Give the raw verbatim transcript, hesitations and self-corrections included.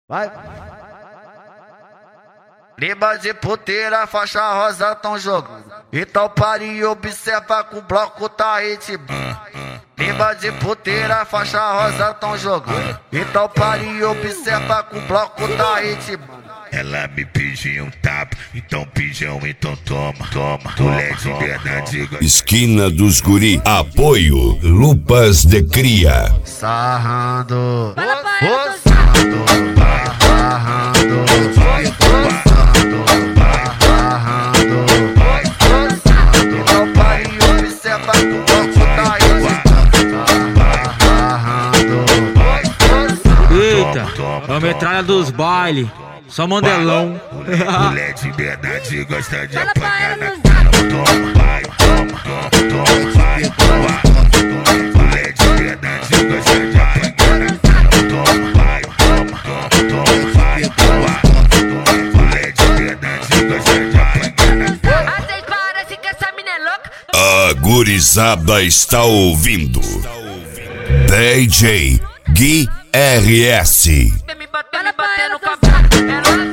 Vai. Riba de puteira, faixa rosa tão jogando. Então pare e observa que o bloco tá ritmando. Riba de puteira, faixa rosa tão jogando. Então pare e observa que o bloco tá ritmando. Ela me pediu um tapa, então pijão, então toma, toma. Mulher de verdade. Esquina dos Guri, apoio Lupas de Cria. Sarrando, Fala pra ô, ela, sarrando, sarrando, ô, sarrando, sarrando, ô, sarrando. Então pare e observa que o bloco tá ritmando. Sarrando, ô, sarrando. Eita, é a metralha dos bailes. Só mandelão. Mulher de verdade gosta de Fala pra apanhar ela na no cara. Toma, vai, toma, toma, toma, vai, toma. Mulher de verdade gosta de apanhar na cara. Toma, vai, toma, toma, toma, vai, toma. Mulher de verdade gosta de apanhar na cara. Vocês parecem que essa mina é louca. A gurizada está ouvindo D J Gui R S. Me bater, me bater no cabelo.